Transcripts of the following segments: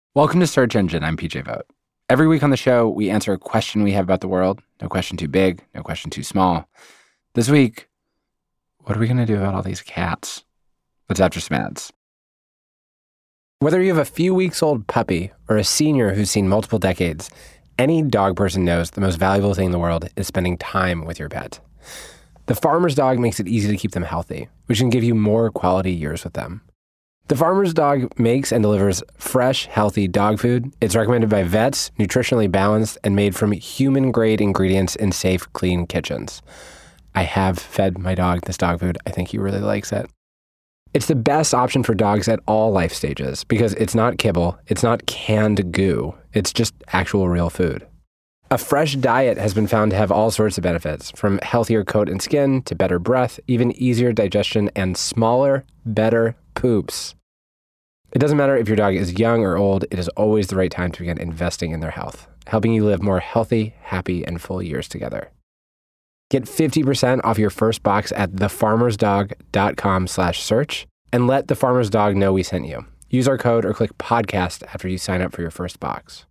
Welcome to Search Engine. I'm PJ Vogt. Every week on the show, we answer a question we have about the world. No question too big, no question too small. This week, what are we going to do about all these cats? What's after some ads? Whether you have a few weeks old puppy or a senior who's seen multiple decades, any dog person knows the most valuable thing in the world is spending time with your pet. The Farmer's Dog makes it easy to keep them healthy, which can give you more quality years with them. The Farmer's Dog makes and delivers fresh, healthy dog food. It's recommended by vets, nutritionally balanced, and made from human-grade ingredients in safe, clean kitchens. I have fed my dog this dog food. I think he really likes it. It's the best option for dogs at all life stages because it's not kibble, it's not canned goo, it's just actual real food. A fresh diet has been found to have all sorts of benefits, from healthier coat and skin to better breath, even easier digestion, and smaller, better poops. It doesn't matter if your dog is young or old, it is always the right time to begin investing in their health, helping you live more healthy, happy, and full years together. Get 50% off your first box at thefarmersdog.com/search and let The Farmer's Dog know we sent you. Use our code or click podcast after you sign up for your first box.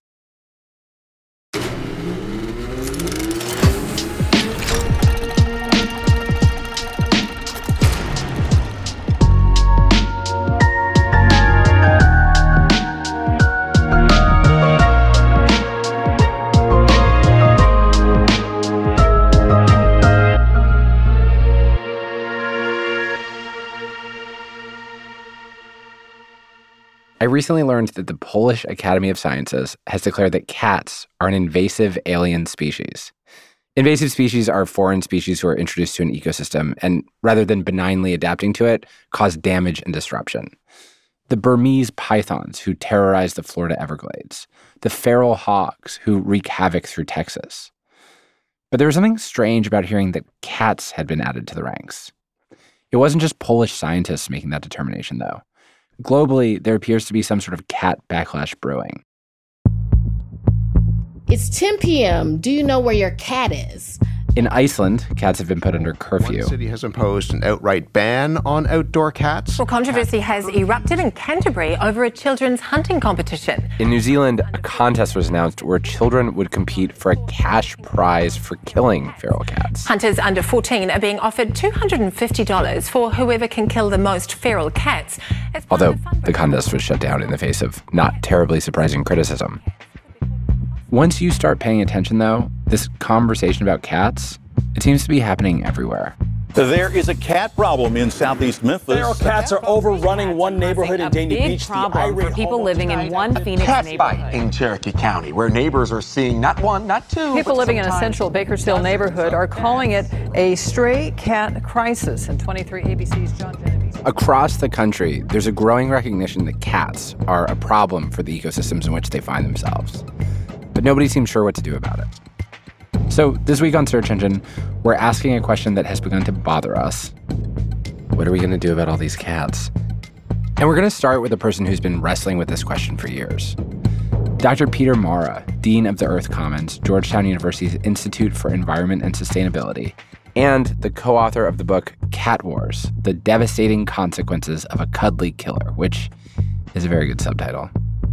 I recently learned that the Polish Academy of Sciences has declared that cats are an invasive alien species. Invasive species are foreign species who are introduced to an ecosystem and, rather than benignly adapting to it, cause damage and disruption. The Burmese pythons who terrorize the Florida Everglades. The feral hogs who wreak havoc through Texas. But there was something strange about hearing that cats had been added to the ranks. It wasn't just Polish scientists making that determination, though. Globally, there appears to be some sort of cat backlash brewing. It's 10 p.m. Do you know where your cat is? In Iceland, cats have been put under curfew. One city has imposed an outright ban on outdoor cats. Well, controversy has erupted in Canterbury over a children's hunting competition. In New Zealand, a contest was announced where children would compete for a cash prize for killing feral cats. Hunters under 14 are being offered $250 for whoever can kill the most feral cats. Although the contest was shut down in the face of not terribly surprising criticism. Once you start paying attention, though, this conversation about cats, it seems to be happening everywhere. There is a cat problem in southeast Memphis. Feral cats are overrunning one neighborhood in Dania Beach. The problem for people living in one Phoenix neighborhood. In Cherokee County, where neighbors are seeing not one, not two. People living in a central Bakersfield neighborhood are calling it a stray cat crisis. And 23 ABC's John Genovese. Across the country, there's a growing recognition that cats are a problem for the ecosystems in which they find themselves. But nobody seems sure what to do about it. So this week on Search Engine, we're asking a question that has begun to bother us. What are we going to do about all these cats? And we're going to start with a person who's been wrestling with this question for years. Dr. Peter Maurer, Dean of the Earth Commons, Georgetown University's Institute for Environment and Sustainability, and the co-author of the book Cat Wars, The Devastating Consequences of a Cuddly Killer, which is a very good subtitle.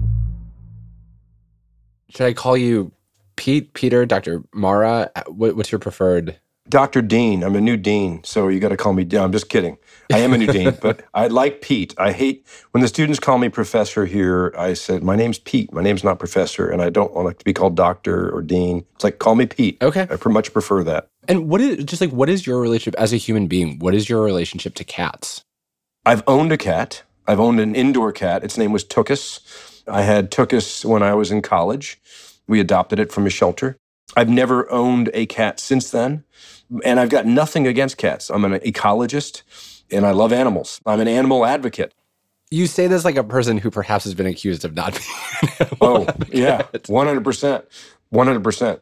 Should I call you Pete, Peter, Dr. Maurer? What's your preferred? Dr. Dean. I'm a new dean, so you got to call me Dean. I'm just kidding. I am a new dean, but I like Pete. I hate when the students call me professor here. I said, my name's Pete. My name's not professor, and I don't want to be called doctor or dean. It's like, call me Pete. Okay. I much prefer that. And what is your relationship as a human being? What is your relationship to cats? I've owned a cat. I've owned an indoor cat. Its name was Tookus. I had Tookus when I was in college. We adopted it from a shelter. I've never owned a cat since then, and I've got nothing against cats. I'm an ecologist, and I love animals. I'm an animal advocate. You say this like a person who perhaps has been accused of not being an animal Oh, advocate. yeah, 100%. 100%.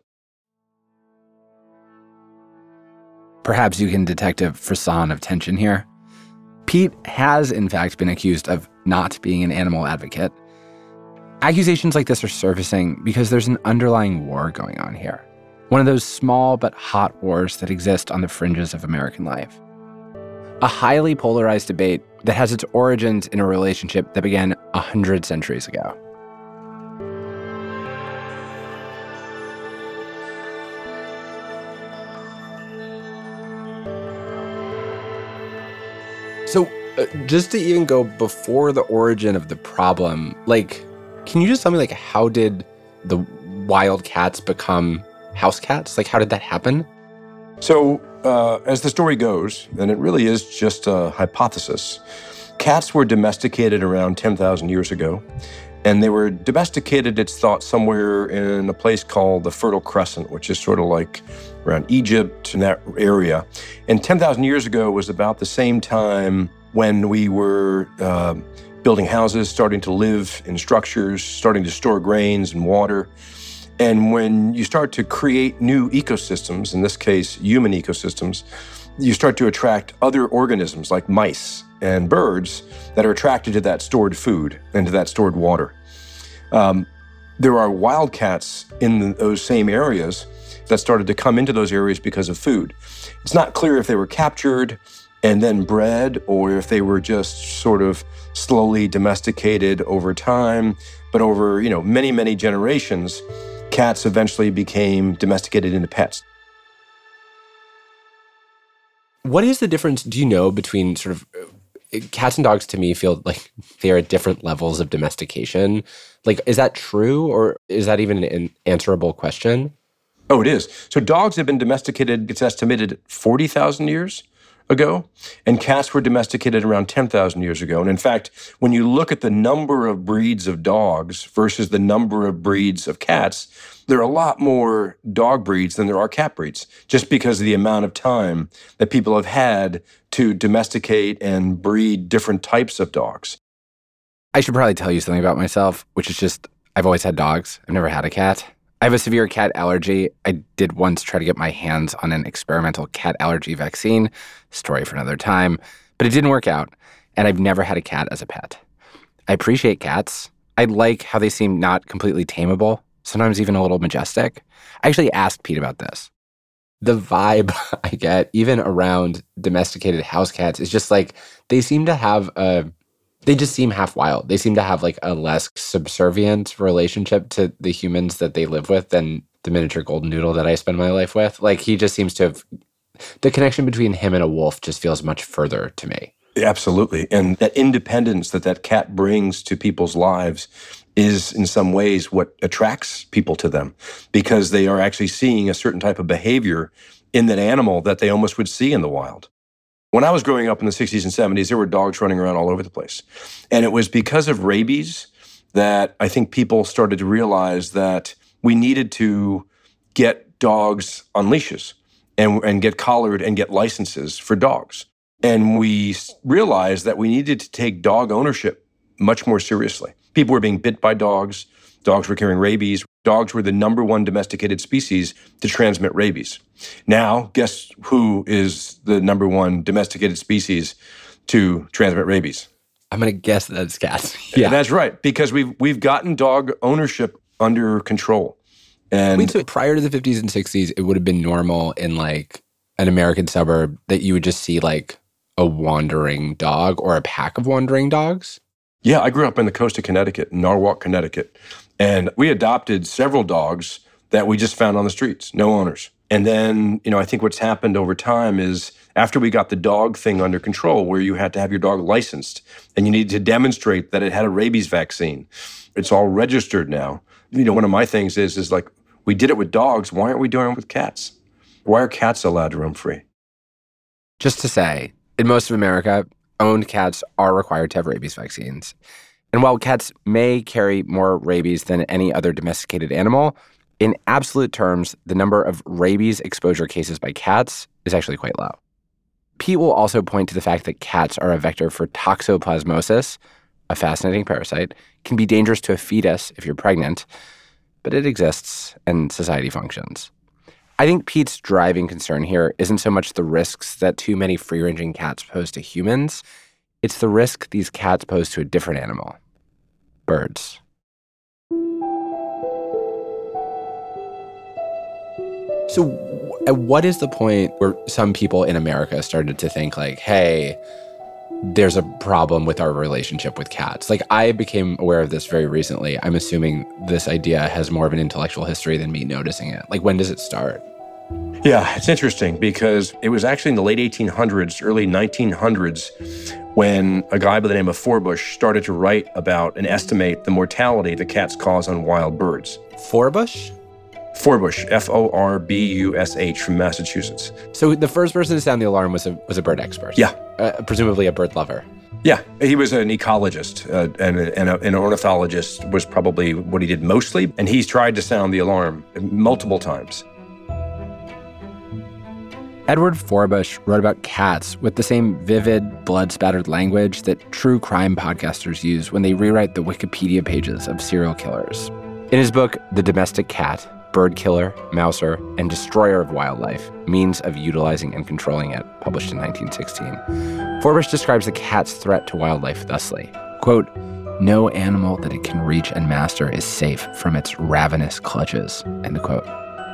Perhaps you can detect a frisson of tension here. Pete has, in fact, been accused of not being an animal advocate. Accusations like this are surfacing because there's an underlying war going on here. One of those small but hot wars that exist on the fringes of American life. A highly polarized debate that has its origins in a relationship that began 100 centuries ago. So just to even go before the origin of the problem, like, can you just tell me, like, how did the wild cats become house cats? Like, how did that happen? So as the story goes, and it really is just a hypothesis, cats were domesticated around 10,000 years ago. And they were domesticated, it's thought, somewhere in a place called the Fertile Crescent, which is sort of like around Egypt and that area. And 10,000 years ago was about the same time when we were building houses, starting to live in structures, starting to store grains and water. And when you start to create new ecosystems, in this case, human ecosystems, you start to attract other organisms like mice and birds that are attracted to that stored food and to that stored water. There are wildcats in those same areas that started to come into those areas because of food. It's not clear if they were captured and then bred or if they were just sort of slowly domesticated over time. But over, many, many generations, cats eventually became domesticated into pets. What is the difference, do you know, between sort of cats and dogs? To me feel like they are at different levels of domestication. Like, is that true, or is that even an answerable question? Oh, it is. So dogs have been domesticated, it's estimated 40,000 years ago, and cats were domesticated around 10,000 years ago. And in fact, when you look at the number of breeds of dogs versus the number of breeds of cats, there are a lot more dog breeds than there are cat breeds, just because of the amount of time that people have had to domesticate and breed different types of dogs. I should probably tell you something about myself, which is just, I've always had dogs. I've never had a cat. I have a severe cat allergy. I did once try to get my hands on an experimental cat allergy vaccine. Story for another time. But it didn't work out, and I've never had a cat as a pet. I appreciate cats. I like how they seem not completely tameable, sometimes even a little majestic. I actually asked Pete about this. The vibe I get, even around domesticated house cats, is just like they seem to have they just seem half wild. They seem to have like a less subservient relationship to the humans that they live with than the miniature golden doodle that I spend my life with. Like, he just seems to have, the connection between him and a wolf just feels much further to me. Absolutely. And that independence that cat brings to people's lives is in some ways what attracts people to them, because they are actually seeing a certain type of behavior in that animal that they almost would see in the wild. When I was growing up in the 60s and 70s, there were dogs running around all over the place. And it was because of rabies that I think people started to realize that we needed to get dogs on leashes and get collared and get licenses for dogs. And we realized that we needed to take dog ownership much more seriously. People were being bit by dogs. Dogs were carrying rabies. Dogs were the number one domesticated species to transmit rabies. Now, guess who is the number one domesticated species to transmit rabies? I'm going to guess that it's cats. Yeah, that's right, because we've gotten dog ownership under control. And wait, so prior to the 50s and 60s, it would have been normal in like an American suburb that you would just see like a wandering dog or a pack of wandering dogs? Yeah, I grew up in the coast of Connecticut, Norwalk, Connecticut. And we adopted several dogs that we just found on the streets, no owners. And then, I think what's happened over time is after we got the dog thing under control, where you had to have your dog licensed and you needed to demonstrate that it had a rabies vaccine, it's all registered now. One of my things is like, we did it with dogs. Why aren't we doing it with cats? Why are cats allowed to roam free? Just to say, in most of America, owned cats are required to have rabies vaccines. And while cats may carry more rabies than any other domesticated animal, in absolute terms, the number of rabies exposure cases by cats is actually quite low. Pete will also point to the fact that cats are a vector for toxoplasmosis, a fascinating parasite, can be dangerous to a fetus if you're pregnant, but it exists and society functions. I think Pete's driving concern here isn't so much the risks that too many free-ranging cats pose to humans, it's the risk these cats pose to a different animal. Birds. So what is the point where some people in America started to think like, hey, there's a problem with our relationship with cats? Like, I became aware of this very recently. I'm assuming this idea has more of an intellectual history than me noticing it. Like, when does it start? Yeah, it's interesting because it was actually in the late 1800s, early 1900s, when a guy by the name of Forbush started to write about and estimate the mortality that cats cause on wild birds. Forbush? Forbush, Forbush, from Massachusetts. So the first person to sound the alarm was a bird expert? Yeah. Presumably a bird lover. Yeah, he was an ecologist, and an ornithologist was probably what he did mostly, and he's tried to sound the alarm multiple times. Edward Forbush wrote about cats with the same vivid, blood-spattered language that true crime podcasters use when they rewrite the Wikipedia pages of serial killers. In his book, The Domestic Cat, Bird Killer, Mouser, and Destroyer of Wildlife, Means of Utilizing and Controlling It, published in 1916, Forbush describes the cat's threat to wildlife thusly, quote, "No animal that it can reach and master is safe from its ravenous clutches," end quote.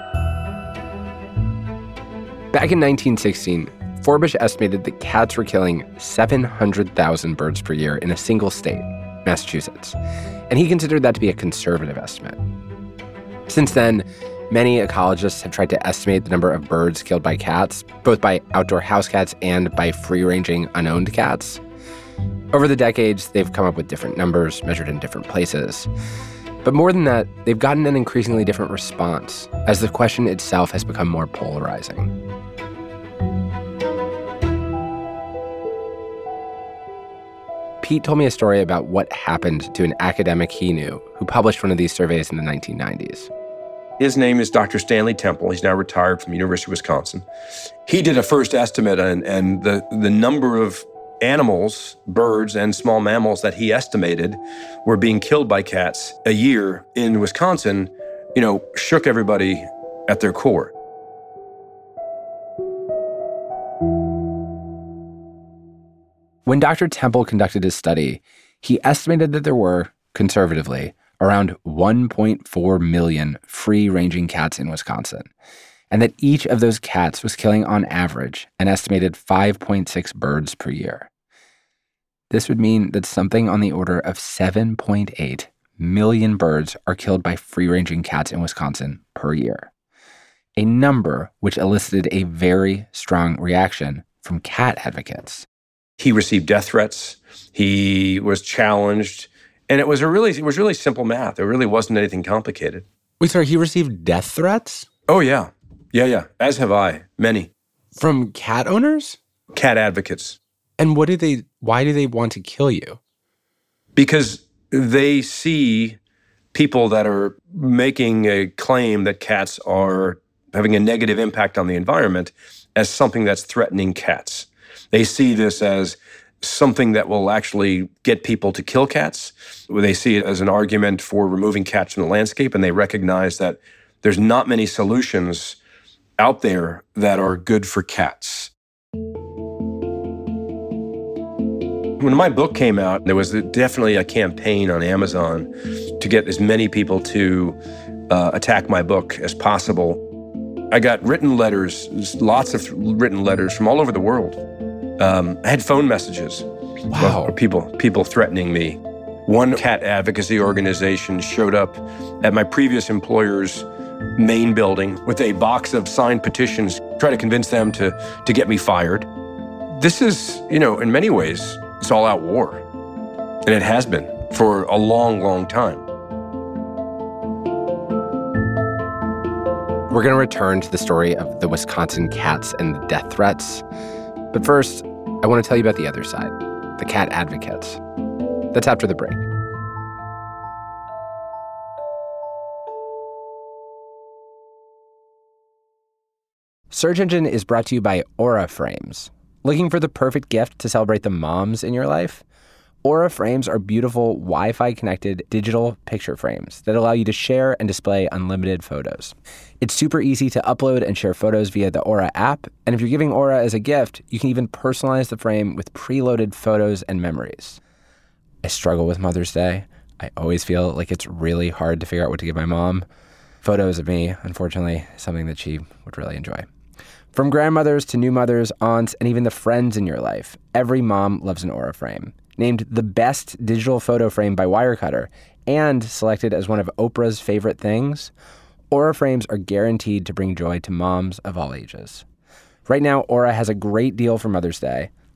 Back in 1916, Forbush estimated that cats were killing 700,000 birds per year in a single state, Massachusetts, and he considered that to be a conservative estimate. Since then, many ecologists have tried to estimate the number of birds killed by cats, both by outdoor house cats and by free-ranging, unowned cats. Over the decades, they've come up with different numbers measured in different places. But more than that, they've gotten an increasingly different response as the question itself has become more polarizing. Pete told me a story about what happened to an academic he knew who published one of these surveys in the 1990s. His name is Dr. Stanley Temple. He's now retired from the University of Wisconsin. He did a first estimate, and the number of animals, birds, and small mammals that he estimated were being killed by cats a year in Wisconsin, shook everybody at their core. When Dr. Temple conducted his study, he estimated that there were, conservatively, around 1.4 million free-ranging cats in Wisconsin, and that each of those cats was killing on average an estimated 5.6 birds per year. This would mean that something on the order of 7.8 million birds are killed by free-ranging cats in Wisconsin per year, a number which elicited a very strong reaction from cat advocates. He received death threats. He was challenged. And it was really simple math. There really wasn't anything complicated. Wait, sorry, he received death threats? Oh, yeah. Yeah. As have I. Many. From cat owners? Cat advocates. And why do they want to kill you? Because they see people that are making a claim that cats are having a negative impact on the environment as something that's threatening cats. They see this as something that will actually get people to kill cats. They see it as an argument for removing cats from the landscape, and they recognize that there's not many solutions out there that are good for cats. When my book came out, there was definitely a campaign on Amazon to get as many people to attack my book as possible. I got written letters, lots of written letters from all over the world. I had phone messages. Wow. Of people threatening me. One cat advocacy organization showed up at my previous employer's main building with a box of signed petitions, try to convince them to get me fired. This is, in many ways, it's all-out war. And it has been for a long, long time. We're going to return to the story of the Wisconsin cats and the death threats. But first, I want to tell you about the other side, the cat advocates. That's after the break. Search Engine is brought to you by Aura Frames. Looking for the perfect gift to celebrate the moms in your life? Aura Frames are beautiful Wi-Fi connected digital picture frames that allow you to share and display unlimited photos. It's super easy to upload and share photos via the Aura app, and if you're giving Aura as a gift, you can even personalize the frame with preloaded photos and memories. I struggle with Mother's Day. I always feel like it's really hard to figure out what to give my mom. Photos of me, unfortunately, is something that she would really enjoy. From grandmothers to new mothers, aunts, and even the friends in your life, every mom loves an Aura frame. Named the best digital photo frame by Wirecutter and selected as one of Oprah's favorite things, Aura frames are guaranteed to bring joy to moms of all ages. Right now, Aura has a great deal for Mother's Day.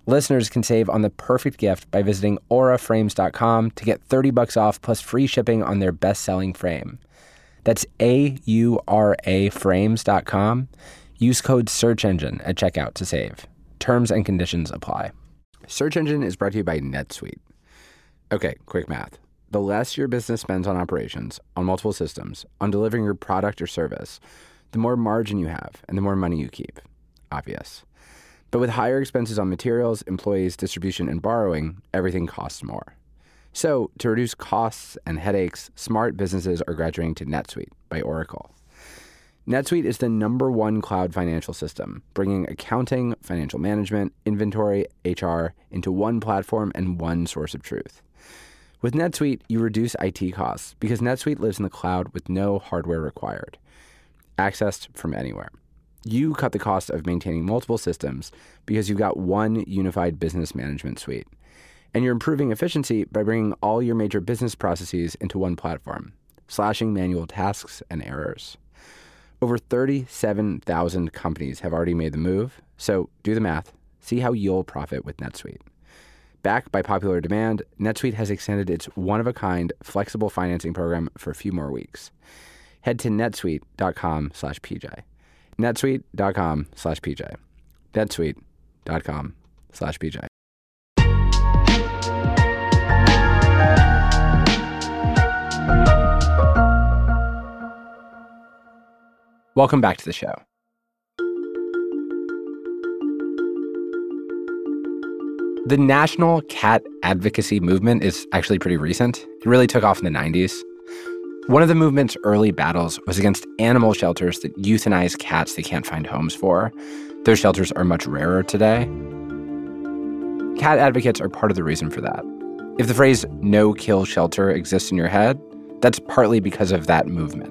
Listeners can save on the perfect gift by visiting auraframes.com to get $30 off plus free shipping on their best-selling frame. That's AURA frames.com. Use code SEARCHENGINE at checkout to save. Terms and conditions apply. Search Engine is brought to you by NetSuite. Okay, quick math. The less your business spends on operations, on multiple systems, on delivering your product or service, the more margin you have and the more money you keep. Obvious. But with higher expenses on materials, employees, distribution, and borrowing, everything costs more. So, to reduce costs and headaches, smart businesses are graduating to NetSuite by Oracle. NetSuite is the #1 cloud financial system, bringing accounting, financial management, inventory, HR into one platform and one source of truth. With NetSuite, you reduce IT costs because NetSuite lives in the cloud with no hardware required, accessed from anywhere. You cut the cost of maintaining multiple systems because you've got one unified business management suite. And you're improving efficiency by bringing all your major business processes into one platform, slashing manual tasks and errors. Over 37,000 companies have already made the move, so do the math. See how you'll profit with NetSuite. Backed by popular demand, NetSuite has extended its one-of-a-kind flexible financing program for a few more weeks. Head to netsuite.com/PJ. netsuite.com/PJ. netsuite.com/PJ. Welcome back to the show. The national cat advocacy movement is actually pretty recent. It really took off in the 90s. One of the movement's early battles was against animal shelters that euthanize cats they can't find homes for. Those shelters are much rarer today. Cat advocates are part of the reason for that. If the phrase no-kill shelter exists in your head, that's partly because of that movement.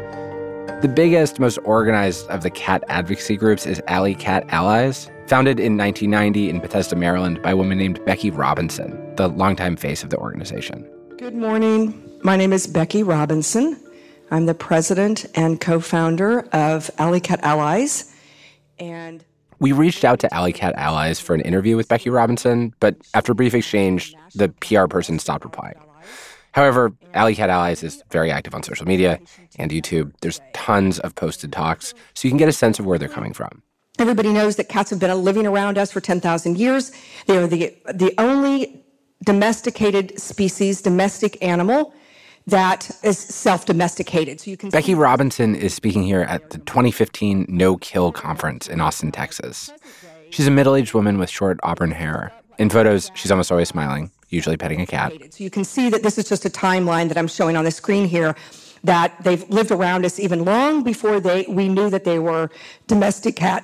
The biggest, most organized of the cat advocacy groups is Alley Cat Allies, founded in 1990 in Bethesda, Maryland, by a woman named Becky Robinson, the longtime face of the organization. Good morning. My name is Becky Robinson. I'm the president and co-founder of Alley Cat Allies. And we reached out to Alley Cat Allies for an interview with Becky Robinson, but after a brief exchange, the PR person stopped replying. However, Alley Cat Allies is very active on social media and YouTube. There's tons of posted talks, so you can get a sense of where they're coming from. Everybody knows that cats have been living around us for 10,000 years. They are the only domesticated species, domestic animal, that is self-domesticated. So you can Becky Robinson is speaking here at the 2015 No Kill Conference in Austin, Texas. She's a middle-aged woman with short auburn hair. In photos, she's almost always smiling, usually petting a cat. So you can see that this is just a timeline that I'm showing on the screen here, that they've lived around us even long before we knew that they were domestic cat.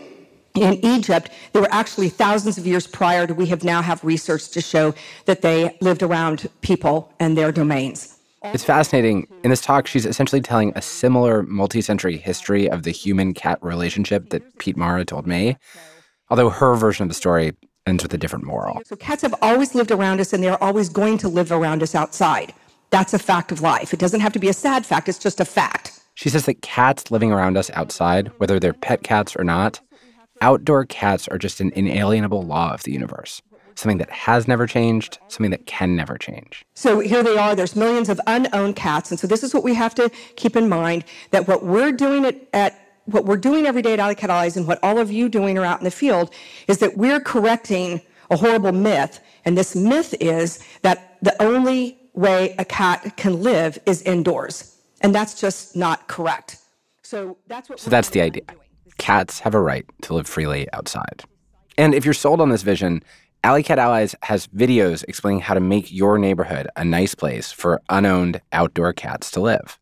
In Egypt, they were actually thousands of years prior to we have now have research to show that they lived around people and their domains. It's fascinating. In this talk, she's essentially telling a similar multi-century history of the human-cat relationship that Pete Mara told me, although her version of the story ends with a different moral. So cats have always lived around us, and they're always going to live around us outside. That's a fact of life. It doesn't have to be a sad fact. It's just a fact. She says that cats living around us outside, whether they're pet cats or not, outdoor cats are just an inalienable law of the universe. Something that has never changed, something that can never change. So here they are. There's millions of unowned cats. And so this is what we have to keep in mind, that what we're doing what we're doing every day at Alley Cat Allies and what all of you doing are out in the field is that we're correcting a horrible myth. And this myth is that the only way a cat can live is indoors. And that's just not correct. So that's the idea. Cats have a right to live freely outside. And if you're sold on this vision, Alley Cat Allies has videos explaining how to make your neighborhood a nice place for unowned outdoor cats to live.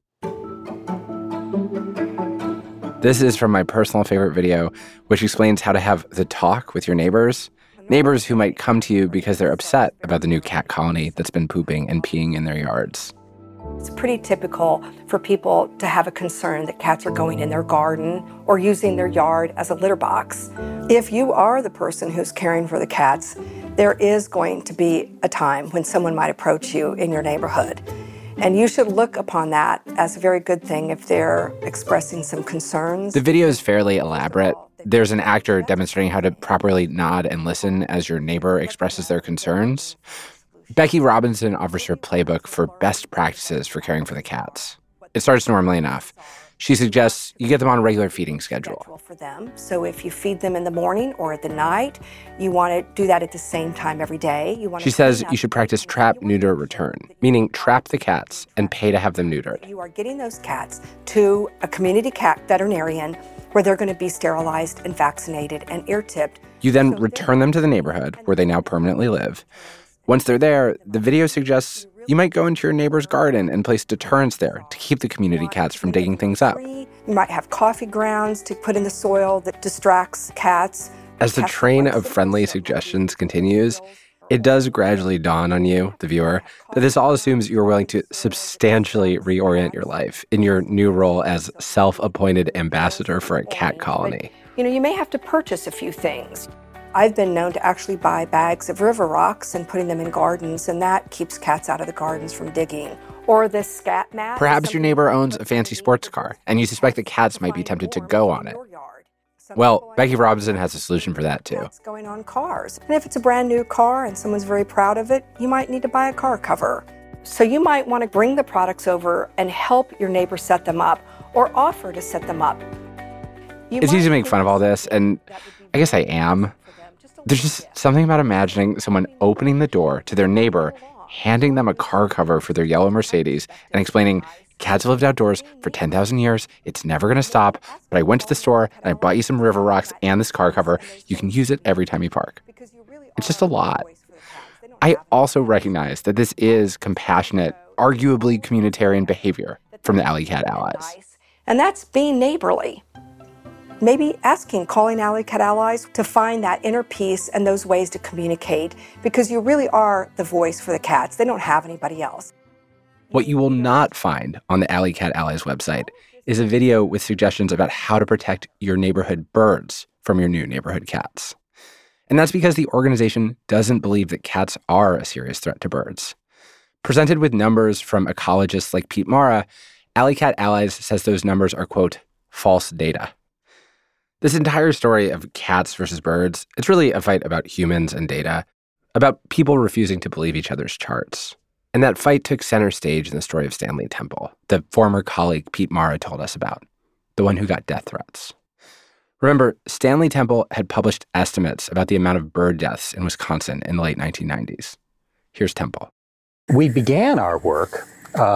This is from my personal favorite video, which explains how to have the talk with your neighbors who might come to you because they're upset about the new cat colony that's been pooping and peeing in their yards. It's pretty typical for people to have a concern that cats are going in their garden or using their yard as a litter box. If you are the person who's caring for the cats, there is going to be a time when someone might approach you in your neighborhood. And you should look upon that as a very good thing if they're expressing some concerns. The video is fairly elaborate. there's an actor demonstrating how to properly nod and listen as your neighbor expresses their concerns. Becky Robinson offers her playbook for best practices for caring for the cats. It starts normally enough. She suggests you get them on a regular feeding schedule. For them. So if you feed them in the morning or at the night, you want to do that at the same time every day. She says you should practice trap, neuter, return, meaning trap the cats and pay to have them neutered. You are getting those cats to a community cat veterinarian where they're going to be sterilized and vaccinated and ear-tipped. You then return them to the neighborhood where they now permanently live. Once they're there, the video suggests you might go into your neighbor's garden and place deterrents there to keep the community cats from digging things up. You might have coffee grounds to put in the soil that distracts cats. As the train of friendly suggestions continues, it does gradually dawn on you, the viewer, that this all assumes you're willing to substantially reorient your life in your new role as self-appointed ambassador for a cat colony. You may have to purchase a few things. I've been known to actually buy bags of river rocks and putting them in gardens, and that keeps cats out of the gardens from digging. Or this scat mat. Perhaps your neighbor owns a fancy sports car, and you suspect that cats might be tempted to go on it. Well, Becky Robinson has a solution for that, too. What's going on cars? And if it's a brand new car and someone's very proud of it, you might need to buy a car cover. So you might want to bring the products over and help your neighbor set them up or offer to set them up. It's easy to make fun of all this, and I guess I am. There's just something about imagining someone opening the door to their neighbor, handing them a car cover for their yellow Mercedes, and explaining, cats have lived outdoors for 10,000 years. It's never going to stop. But I went to the store, and I bought you some river rocks and this car cover. You can use it every time you park. It's just a lot. I also recognize that this is compassionate, arguably communitarian behavior from the Alley Cat Allies. And that's being neighborly. Maybe calling Alley Cat Allies to find that inner peace and those ways to communicate, because you really are the voice for the cats. They don't have anybody else. What you will not find on the Alley Cat Allies website is a video with suggestions about how to protect your neighborhood birds from your new neighborhood cats. And that's because the organization doesn't believe that cats are a serious threat to birds. Presented with numbers from ecologists like Pete Mara, Alley Cat Allies says those numbers are, quote, false data. This entire story of cats versus birds, it's really a fight about humans and data, about people refusing to believe each other's charts. And that fight took center stage in the story of Stanley Temple, the former colleague Pete Mara told us about, the one who got death threats. Remember, Stanley Temple had published estimates about the amount of bird deaths in Wisconsin in the late 1990s. Here's Temple. We began our work,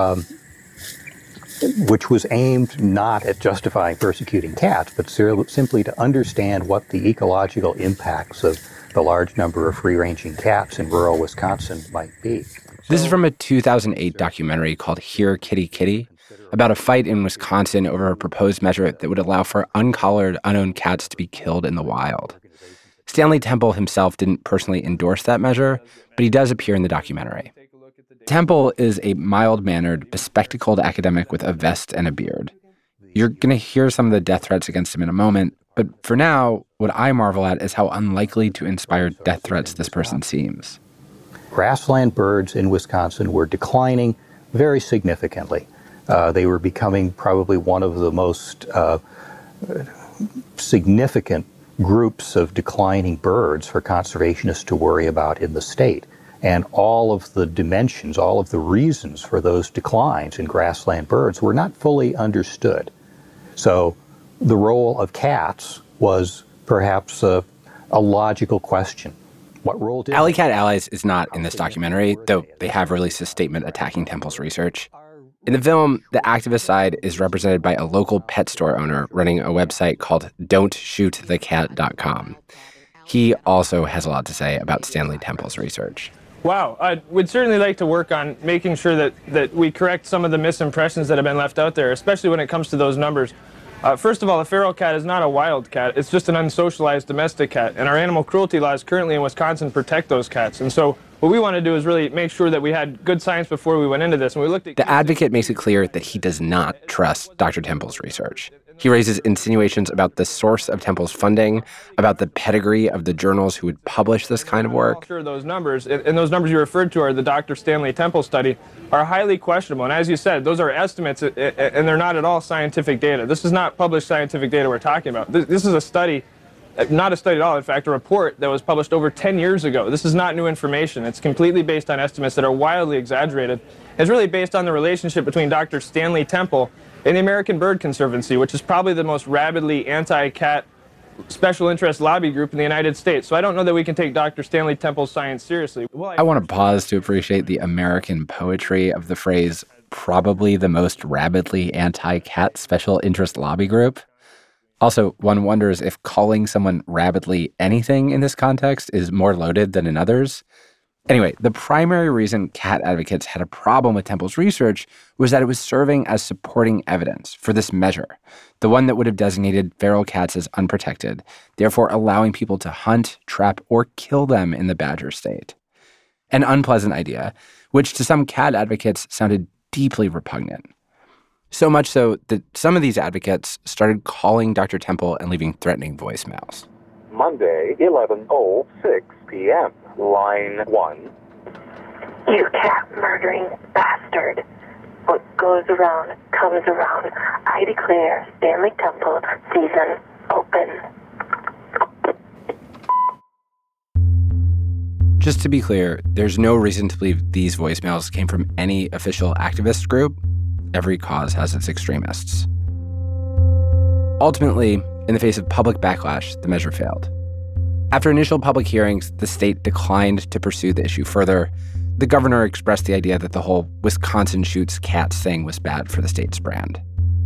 which was aimed not at justifying persecuting cats, but simply to understand what the ecological impacts of the large number of free-ranging cats in rural Wisconsin might be. This is from a 2008 documentary called Here, Kitty, Kitty, about a fight in Wisconsin over a proposed measure that would allow for uncollared, unowned cats to be killed in the wild. Stanley Temple himself didn't personally endorse that measure, but he does appear in the documentary. Temple is a mild-mannered, bespectacled academic with a vest and a beard. You're going to hear some of the death threats against him in a moment, but for now, what I marvel at is how unlikely to inspire death threats this person seems. Grassland birds in Wisconsin were declining very significantly. They were becoming probably one of the most significant groups of declining birds for conservationists to worry about in the state. And all of the dimensions, all of the reasons for those declines in grassland birds were not fully understood. So the role of cats was perhaps a logical question. What role did Alley Cat Allies is not in this documentary, though they have released a statement attacking Temple's research. In the film, the activist side is represented by a local pet store owner running a website called Don'tShootTheCat.com. He also has a lot to say about Stanley Temple's research. Wow, I would certainly like to work on making sure that we correct some of the misimpressions that have been left out there, especially when it comes to those numbers. First of all, a feral cat is not a wild cat. It's just an unsocialized domestic cat. And our animal cruelty laws currently in Wisconsin protect those cats. And so what we want to do is really make sure that we had good science before we went into this. And we looked at the advocate makes it clear that he does not trust Dr. Temple's research. He raises insinuations about the source of Temple's funding, about the pedigree of the journals who would publish this kind of work. Sure, those numbers, and those numbers you referred to are the Dr. Stanley Temple study, are highly questionable. And as you said, those are estimates, and they're not at all scientific data. This is not published scientific data we're talking about. This is a study Not a study at all. In fact, a report that was published over 10 years ago. This is not new information. It's completely based on estimates that are wildly exaggerated. It's really based on the relationship between Dr. Stanley Temple and the American Bird Conservancy, which is probably the most rabidly anti-cat special interest lobby group in the United States. So I don't know that we can take Dr. Stanley Temple's science seriously. I want to pause to appreciate the American poetry of the phrase, probably the most rabidly anti-cat special interest lobby group. Also, one wonders if calling someone rabidly anything in this context is more loaded than in others. Anyway, the primary reason cat advocates had a problem with Temple's research was that it was serving as supporting evidence for this measure, the one that would have designated feral cats as unprotected, therefore allowing people to hunt, trap, or kill them in the Badger State. An unpleasant idea, which to some cat advocates sounded deeply repugnant. So much so that some of these advocates started calling Dr. Temple and leaving threatening voicemails. Monday, 11:06 p.m., line 1. You cat-murdering bastard. What goes around comes around. I declare Stanley Temple season open. Just to be clear, there's no reason to believe these voicemails came from any official activist group. Every cause has its extremists. Ultimately, in the face of public backlash, the measure failed. After initial public hearings, the state declined to pursue the issue further. The governor expressed the idea that the whole Wisconsin shoots cats thing was bad for the state's brand.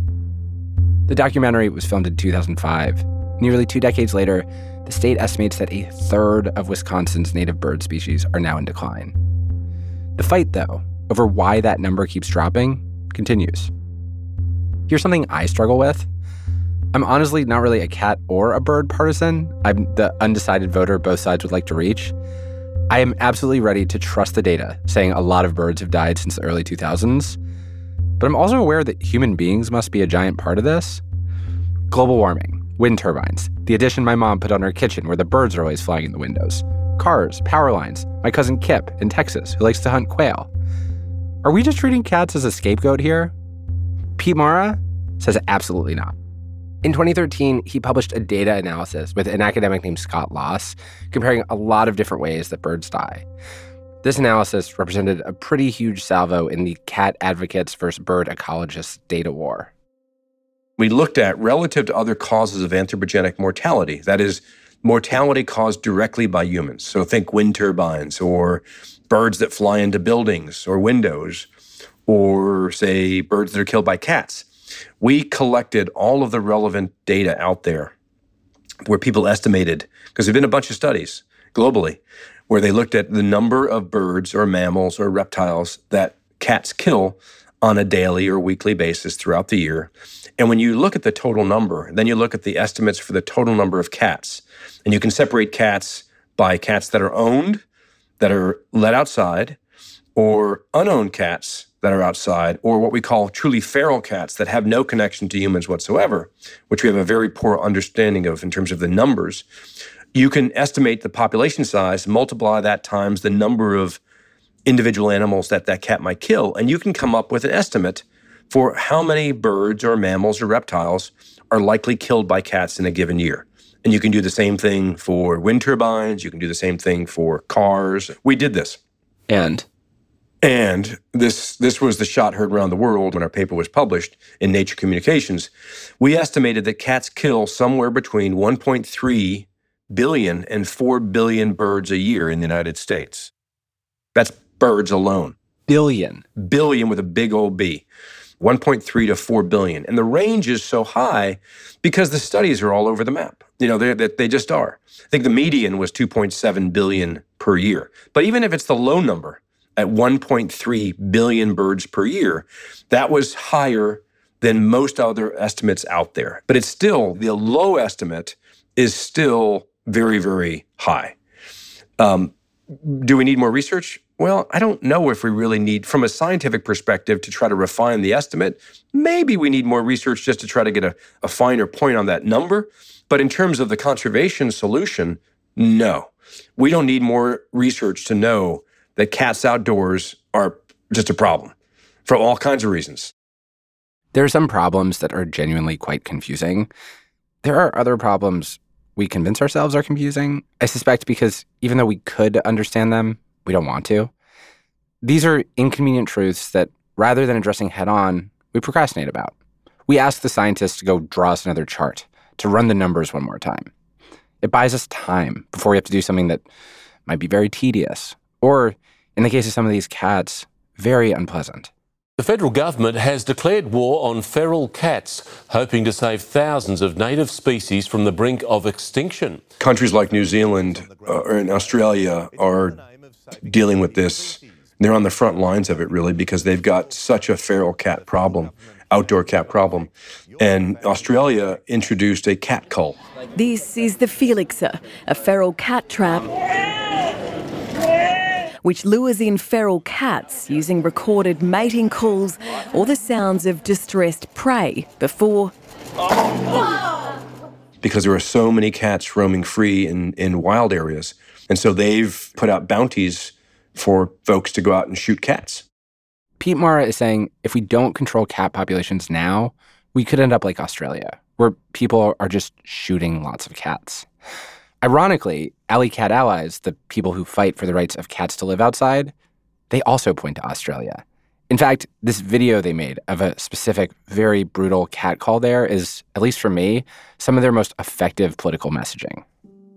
The documentary was filmed in 2005. Nearly 2 decades later, the state estimates that a third of Wisconsin's native bird species are now in decline. The fight, though, over why that number keeps dropping continues. Here's something I struggle with. I'm honestly not really a cat or a bird partisan. I'm the undecided voter both sides would like to reach. I am absolutely ready to trust the data, saying a lot of birds have died since the early 2000s. But I'm also aware that human beings must be a giant part of this. Global warming, wind turbines, the addition my mom put on her kitchen where the birds are always flying in the windows, cars, power lines, my cousin Kip in Texas who likes to hunt quail. Are we just treating cats as a scapegoat here? Pete Mara says absolutely not. In 2013, he published a data analysis with an academic named Scott Loss, comparing a lot of different ways that birds die. This analysis represented a pretty huge salvo in the cat advocates versus bird ecologists data war. We looked at relative to other causes of anthropogenic mortality, that is, mortality caused directly by humans. So think wind turbines or birds that fly into buildings or windows, or say birds that are killed by cats. We collected all of the relevant data out there where people estimated, because there have been a bunch of studies globally where they looked at the number of birds or mammals or reptiles that cats kill on a daily or weekly basis throughout the year. And when you look at the total number, then you look at the estimates for the total number of cats. And you can separate cats by cats that are owned, that are let outside, or unowned cats that are outside, or what we call truly feral cats that have no connection to humans whatsoever, which we have a very poor understanding of in terms of the numbers. You can estimate the population size, multiply that times the number of individual animals that that cat might kill, and you can come up with an estimate for how many birds or mammals or reptiles are likely killed by cats in a given year. And you can do the same thing for wind turbines. You can do the same thing for cars. We did this. And this was the shot heard around the world when our paper was published in Nature Communications. We estimated that cats kill somewhere between 1.3 billion and 4 billion birds a year in the United States. That's birds alone. Billion. Billion with a big old B. 1.3 to 4 billion. And the range is so high because the studies are all over the map. You know, they just are. I think the median was 2.7 billion per year. But even if it's the low number, at 1.3 billion birds per year, that was higher than most other estimates out there. But it's still, the low estimate is still very, very high. Do we need more research? Well, I don't know if we really need, from a scientific perspective, to try to refine the estimate. Maybe we need more research just to try to get a finer point on that number. But in terms of the conservation solution, no. We don't need more research to know that cats outdoors are just a problem for all kinds of reasons. There are some problems that are genuinely quite confusing. There are other problems we convince ourselves are confusing. I suspect because even though we could understand them, we don't want to. These are inconvenient truths that, rather than addressing head-on, we procrastinate about. We ask the scientists to go draw us another chart, to run the numbers one more time. It buys us time before we have to do something that might be very tedious, or, in the case of some of these cats, very unpleasant. The federal government has declared war on feral cats, hoping to save thousands of native species from the brink of extinction. Countries like New Zealand and Australia are dealing with this. They're on the front lines of it, really, because they've got such a feral cat problem, outdoor cat problem. And Australia introduced a cat cull. This is the Felixer, a feral cat trap which lures in feral cats using recorded mating calls or the sounds of distressed prey before... Because there are so many cats roaming free in wild areas. And so they've put out bounties for folks to go out and shoot cats. Pete Mara is saying if we don't control cat populations now, we could end up like Australia, where people are just shooting lots of cats. Ironically, Alley Cat Allies, the people who fight for the rights of cats to live outside, they also point to Australia. In fact, this video they made of a specific, very brutal cat call there is, at least for me, some of their most effective political messaging.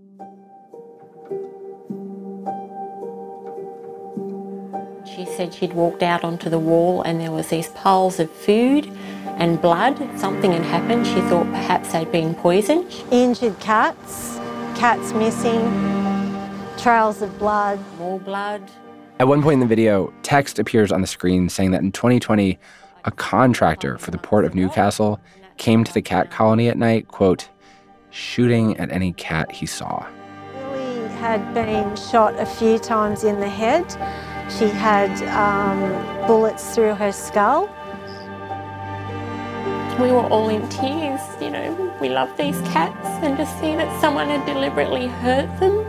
She said she'd walked out onto the wall and there was these piles of food and blood. Something had happened. She thought perhaps they'd been poisoned. Injured cats missing, trails of blood. More blood. At one point in the video, text appears on the screen saying that in 2020, a contractor for the Port of Newcastle came to the cat colony at night, quote, shooting at any cat he saw. Lily had been shot a few times in the head. She had bullets through her skull. We were all in tears, you know. We love these cats, and to see that someone had deliberately hurt them.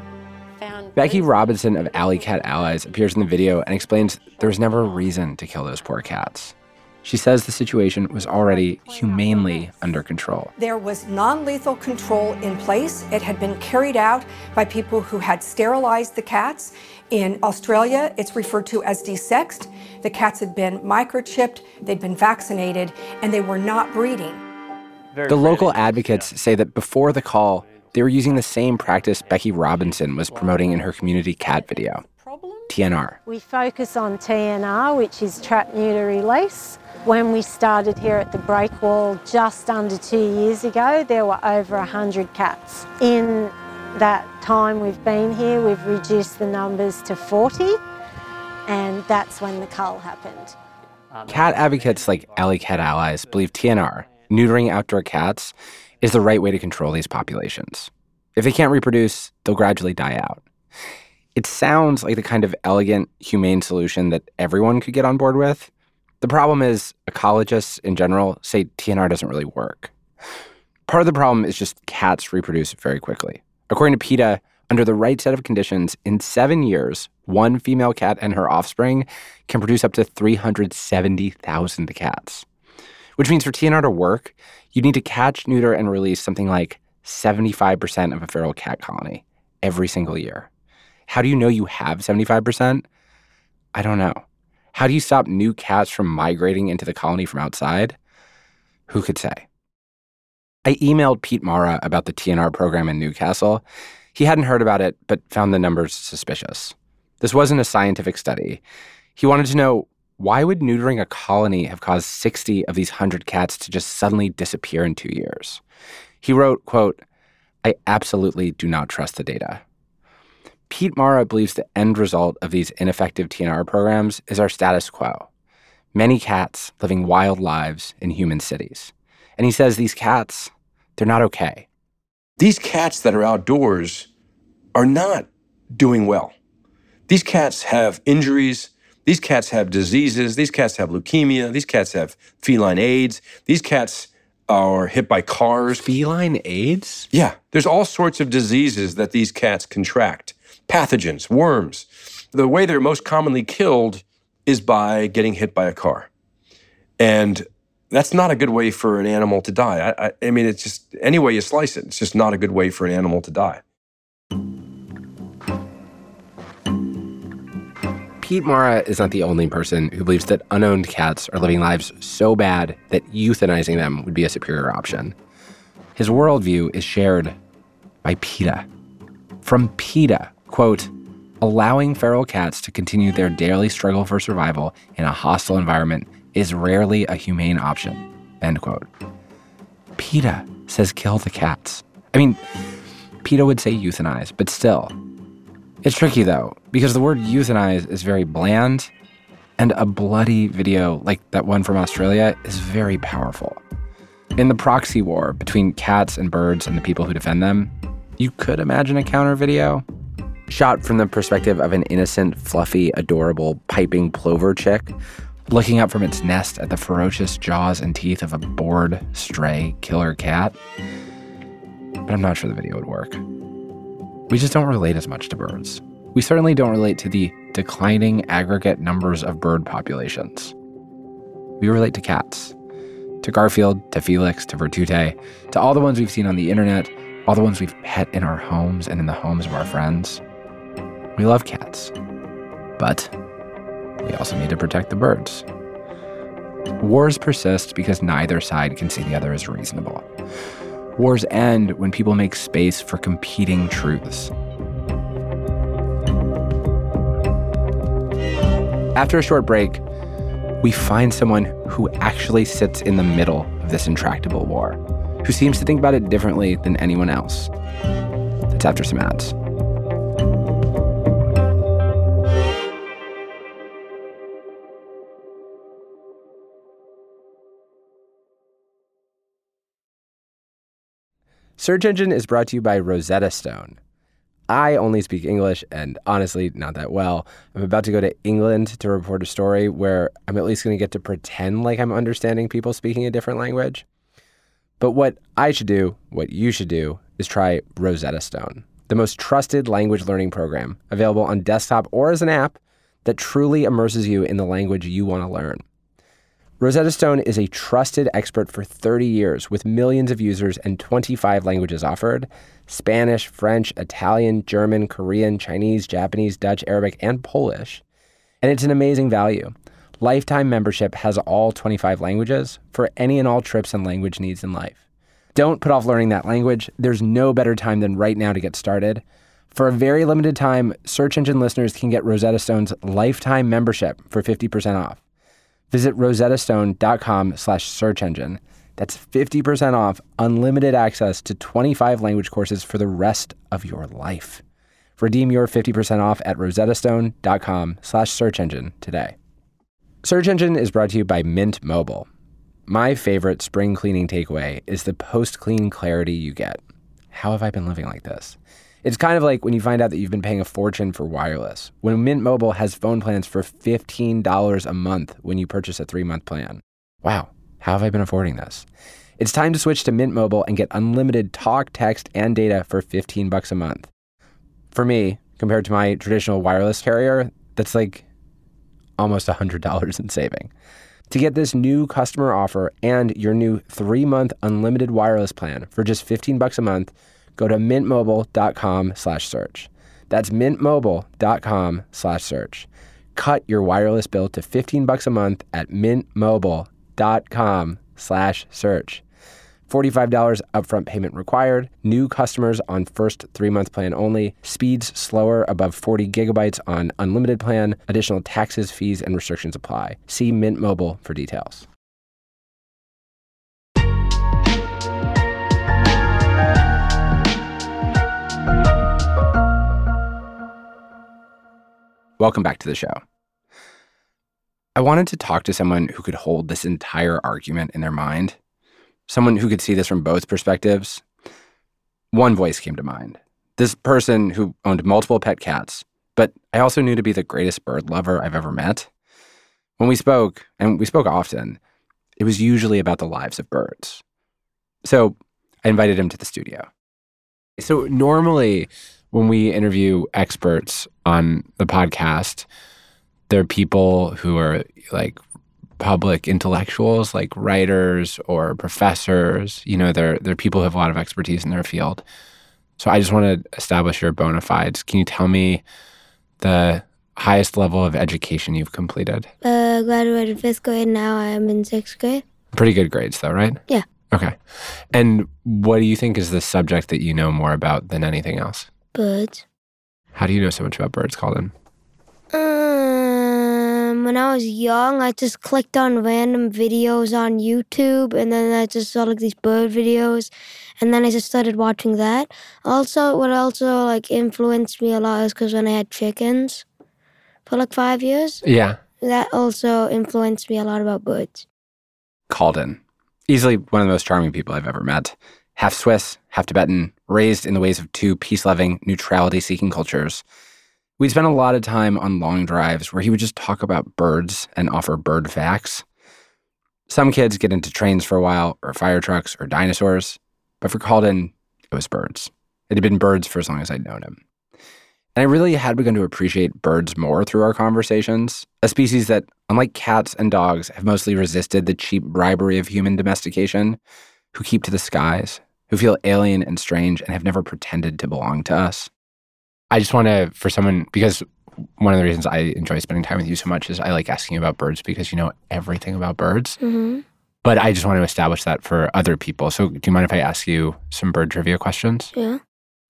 Becky Robinson of Alley Cat Allies appears in the video and explains there was never a reason to kill those poor cats. She says the situation was already humanely under control. There was non-lethal control in place. It had been carried out by people who had sterilized the cats. In Australia, it's referred to as desexed. The cats had been microchipped, they'd been vaccinated, and they were not breeding. The local advocates say that before the call, they were using the same practice Becky Robinson was promoting in her community cat video, TNR. We focus on TNR, which is trap, neuter, release. When we started here at the Breakwall just under 2 years ago, there were over 100 cats. In that time we've been here, we've reduced the numbers to 40, and that's when the cull happened. Cat advocates like Alley Cat Allies believe TNR, neutering outdoor cats, is the right way to control these populations. If they can't reproduce, they'll gradually die out. It sounds like the kind of elegant, humane solution that everyone could get on board with. The problem is ecologists in general say TNR doesn't really work. Part of the problem is just cats reproduce very quickly. According to PETA, under the right set of conditions, in 7 years, one female cat and her offspring can produce up to 370,000 cats. Which means for TNR to work, you need to catch, neuter, and release something like 75% of a feral cat colony every single year. How do you know you have 75%? I don't know. How do you stop new cats from migrating into the colony from outside? Who could say? I emailed Pete Mara about the TNR program in Newcastle. He hadn't heard about it, but found the numbers suspicious. This wasn't a scientific study. He wanted to know, why would neutering a colony have caused 60 of these 100 cats to just suddenly disappear in 2 years? He wrote, quote, I absolutely do not trust the data. Pete Mara believes the end result of these ineffective TNR programs is our status quo. Many cats living wild lives in human cities. And he says these cats, they're not okay. These cats that are outdoors are not doing well. These cats have injuries. These cats have diseases. These cats have leukemia. These cats have feline AIDS. These cats are hit by cars. Feline AIDS? Yeah. There's all sorts of diseases that these cats contract. Pathogens, worms. The way they're most commonly killed is by getting hit by a car. And That's not a good way for an animal to die. I mean, it's just, any way you slice it, it's just not a good way for an animal to die. Pete Mara is not the only person who believes that unowned cats are living lives so bad that euthanizing them would be a superior option. His worldview is shared by PETA. From PETA, quote, allowing feral cats to continue their daily struggle for survival in a hostile environment is rarely a humane option, end quote. PETA says kill the cats. I mean, PETA would say euthanize, but still. It's tricky, though, because the word euthanize is very bland, and a bloody video like that one from Australia is very powerful. In the proxy war between cats and birds and the people who defend them, you could imagine a counter video shot from the perspective of an innocent, fluffy, adorable, piping plover chick looking up from its nest at the ferocious jaws and teeth of a bored, stray, killer cat. But I'm not sure the video would work. We just don't relate as much to birds. We certainly don't relate to the declining aggregate numbers of bird populations. We relate to cats. To Garfield, to Felix, to Virtute, to all the ones we've seen on the internet, all the ones we've pet in our homes and in the homes of our friends. We love cats. But we also need to protect the birds. Wars persist because neither side can see the other as reasonable. Wars end when people make space for competing truths. After a short break, we find someone who actually sits in the middle of this intractable war, who seems to think about it differently than anyone else. That's after some ads. Search Engine is brought to you by Rosetta Stone. I only speak English, and honestly, not that well. I'm about to go to England to report a story where I'm at least going to get to pretend like I'm understanding people speaking a different language. But what I should do, what you should do, is try Rosetta Stone, the most trusted language learning program available on desktop or as an app that truly immerses you in the language you want to learn. Rosetta Stone is a trusted expert for 30 years with millions of users and 25 languages offered: Spanish, French, Italian, German, Korean, Chinese, Japanese, Dutch, Arabic, and Polish. And it's an amazing value. Lifetime membership has all 25 languages for any and all trips and language needs in life. Don't put off learning that language. There's no better time than right now to get started. For a very limited time, Search Engine listeners can get Rosetta Stone's lifetime membership for 50% off. Visit rosettastone.com/searchengine. That's 50% off unlimited access to 25 language courses for the rest of your life. Redeem your 50% off at rosettastone.com/searchengine today. Search Engine is brought to you by Mint Mobile. My favorite spring cleaning takeaway is the post-clean clarity you get. How have I been living like this? It's kind of like when you find out that you've been paying a fortune for wireless, when Mint Mobile has phone plans for $15 a month when you purchase a 3-month plan. Wow, how have I been affording this? It's time to switch to Mint Mobile and get unlimited talk, text, and data for $15 a month. For me, compared to my traditional wireless carrier, that's like almost $100 in saving. To get this new customer offer and your new 3-month unlimited wireless plan for just $15 a month, go to mintmobile.com/search. That's mintmobile.com/search. Cut your wireless bill to $15 a month at mintmobile.com/search. $45 upfront payment required. New customers on first 3-month plan only. Speeds slower above 40 gigabytes on unlimited plan. Additional taxes, fees, and restrictions apply. See Mint Mobile for details. Welcome back to the show. I wanted to talk to someone who could hold this entire argument in their mind, someone who could see this from both perspectives. One voice came to mind. This person who owned multiple pet cats, but I also knew to be the greatest bird lover I've ever met. When we spoke, and we spoke often, it was usually about the lives of birds. So I invited him to the studio. So normally, when we interview experts on the podcast, they're people who are like public intellectuals like writers or professors. You know, they're people who have a lot of expertise in their field. So I just want to establish your bona fides. Can you tell me the highest level of education you've completed? Graduated 5th grade. Now I am in 6th grade. Pretty good grades, though, right? Yeah. Okay. And what do you think is the subject that you know more about than anything else? Birds. How do you know so much about birds, Calden? When I was young, I just clicked on random videos on YouTube, and then I just saw like these bird videos, and then I just started watching that. Also, what also like influenced me a lot is because when I had chickens for like 5 years, Yeah. that also influenced me a lot about birds. Calden. Easily one of the most charming people I've ever met. Half Swiss, half Tibetan, raised in the ways of two peace-loving, neutrality-seeking cultures. We'd spend a lot of time on long drives where he would just talk about birds and offer bird facts. Some kids get into trains for a while, or fire trucks, or dinosaurs. But for Calden, it was birds. It had been birds for as long as I'd known him. And I really had begun to appreciate birds more through our conversations, a species that, unlike cats and dogs, have mostly resisted the cheap bribery of human domestication, who keep to the skies, who feel alien and strange and have never pretended to belong to us. I just want to, for someone, because one of the reasons I enjoy spending time with you so much is I like asking you about birds because you know everything about birds. Mm-hmm. But I just want to establish that for other people. So do you mind if I ask you some bird trivia questions? Yeah.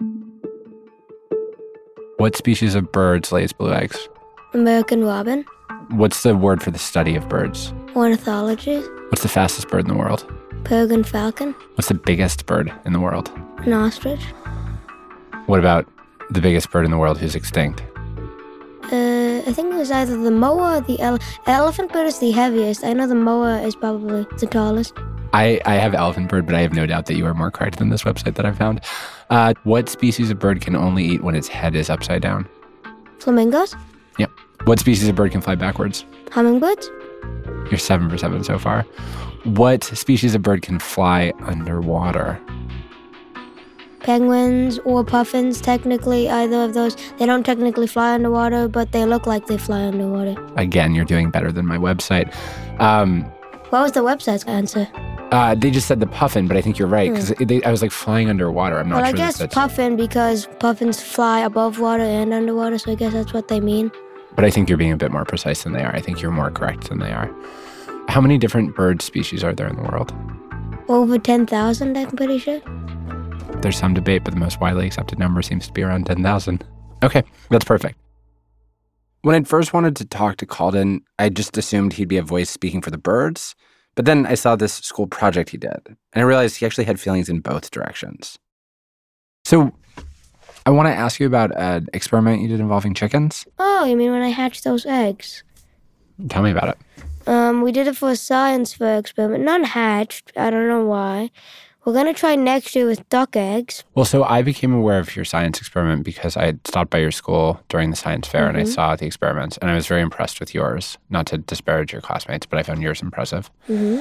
What species of birds lays blue eggs? American robin. What's the word for the study of birds? Ornithology. What's the fastest bird in the world? Peregrine falcon. What's the biggest bird in the world? An ostrich. What about the biggest bird in the world who's extinct? I think it was either the moa or the elephant bird is the heaviest. I know the moa is probably the tallest. I have elephant bird, but I have no doubt that you are more correct than this website that I found. What species of bird can only eat when its head is upside down? Flamingos. Yep. What species of bird can fly backwards? Hummingbirds. You're 7 for 7 so far. What species of bird can fly underwater? Penguins or puffins, technically, either of those. They don't technically fly underwater, but they look like they fly underwater. Again, you're doing better than my website. What was the website's answer? They just said the puffin, but I think you're right, because I was like flying underwater. I'm not Well, sure. I guess puffin, because puffins fly above water and underwater, so I guess that's what they mean. But I think you're being a bit more precise than they are. I think you're more correct than they are. How many different bird species are there in the world? Over 10,000, I'm pretty sure. There's some debate, but the most widely accepted number seems to be around 10,000. Okay, that's perfect. When I first wanted to talk to Calden, I just assumed he'd be a voice speaking for the birds. But then I saw this school project he did, and I realized he actually had feelings in both directions. So I want to ask you about an experiment you did involving chickens. Oh, you mean when I hatched those eggs? Tell me about it. We did it for a science fair experiment. Not hatched. I don't know why. We're going to try next year with duck eggs. Well, so I became aware of your science experiment because I had stopped by your school during the science fair and I saw the experiments, and I was very impressed with yours. Not to disparage your classmates, but I found yours impressive.